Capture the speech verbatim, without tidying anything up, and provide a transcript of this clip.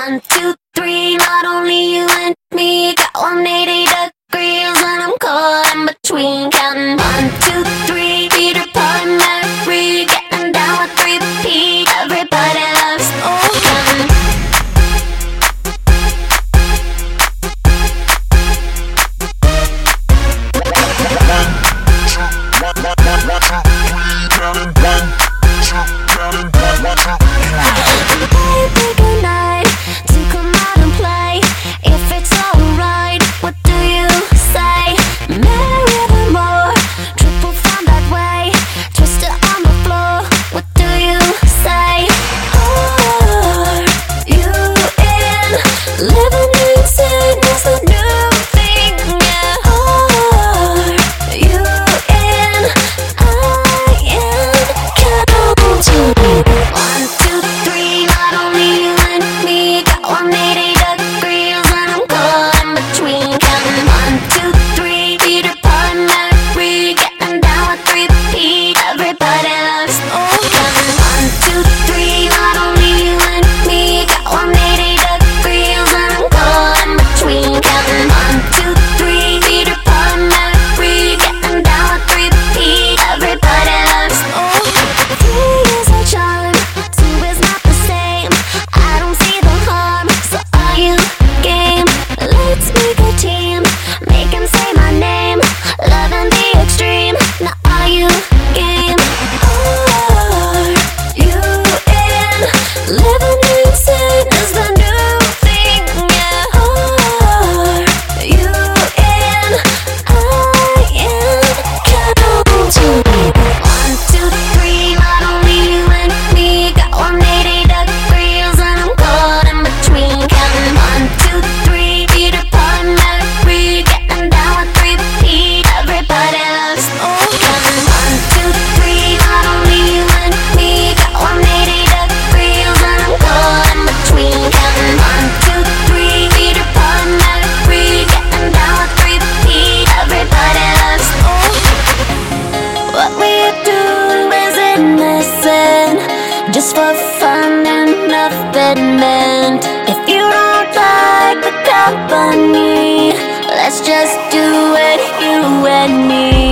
One, two, three, not only you and me. Got one hundred eighty degrees and I'm caught in between. Counting one, two, three, Peter, Paul, Mary. Getting down with three P. Everybody loves oh. Counting just for fun and nothing meant. If you don't like the company, let's just do it, you and me.